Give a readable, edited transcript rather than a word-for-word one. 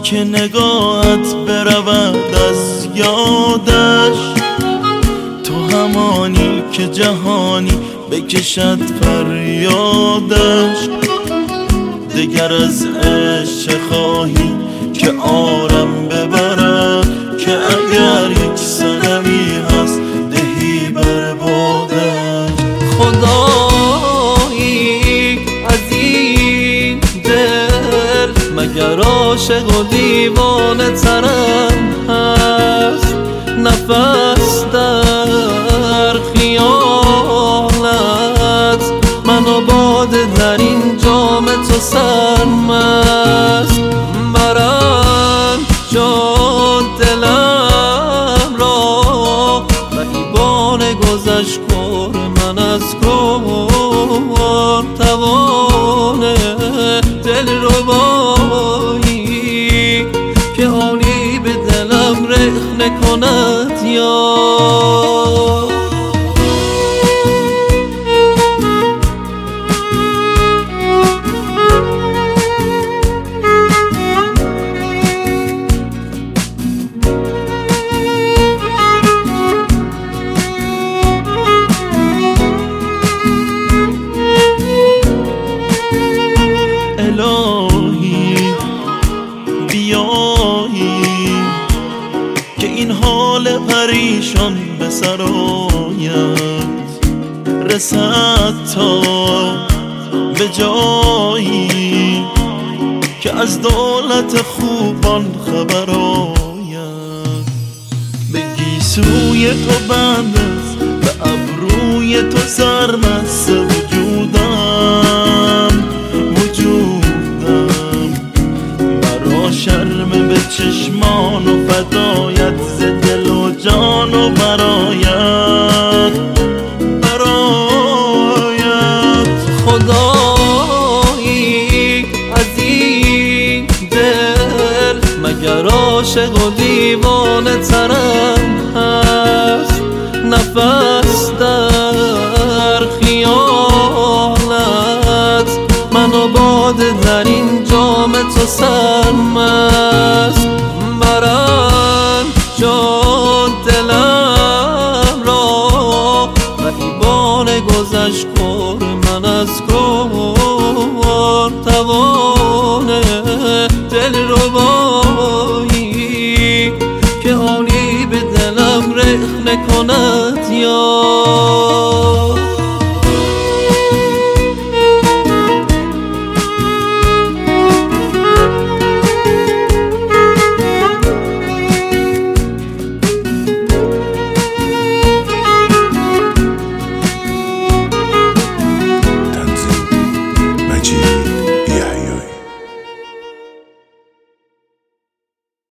که نگاهت برود از یادش، تو همانی که جهانی بکشد فریادش. دگر از عشق خواهی که آرم ببرد، که اگر یک صنمی هست دهی بر بادش. خدایی از این دل مگر عاشق و دیوانه ترم هست؟ نفس در خیالت من و باده در این جام تو سرمست. برم جان دلم را رهیبان گذشت کن، من از کار توانه دل ربایی که آنی به دلم رخنه کند یار. الهی بیایی که این حال پریشان به سر آید، رسد تا به جایی که از دولت خوبان خبر آید. به گیسوی تو بند است، به ابروی تو سرمست وجودم مرا شرم به چشمان و فدایت ز دل و جان و برایت. خدایی از این دل مگر عاشق و دیوانه ترم هست؟ نفس در خیالت من و باده در این جام تو سرمست. برم جان دلم را رهیبان گذشت کن، من از کار توانه دل ربایی که آنی به دلم رخنه کند یار.